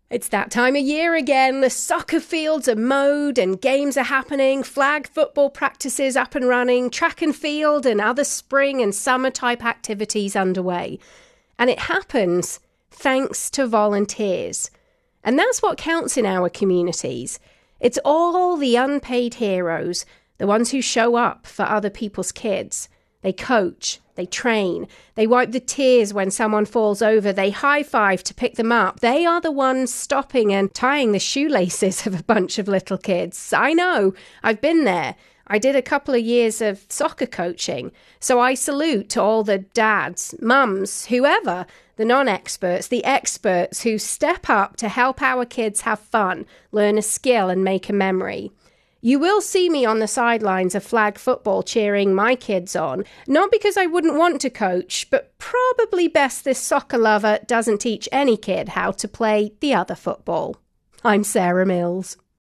It's that time of year again. The soccer fields are mowed and games are happening, flag football practices up and running, track and field and other spring and summer type activities underway. And it happens thanks to volunteers. And that's what counts in our communities. It's all the unpaid heroes, the ones who show up for other people's kids. They coach, they train, they wipe the tears when someone falls over, they high-five to pick them up. They are the ones stopping and tying the shoelaces of a bunch of little kids. I know, I've been there. I did a couple of years of soccer coaching, so I salute to all the dads, mums, whoever, the non-experts, the experts who step up to help our kids have fun, learn a skill and make a memory. You will see me on the sidelines of flag football cheering my kids on, not because I wouldn't want to coach, but probably best this soccer lover doesn't teach any kid how to play the other football. I'm Sarah Mills.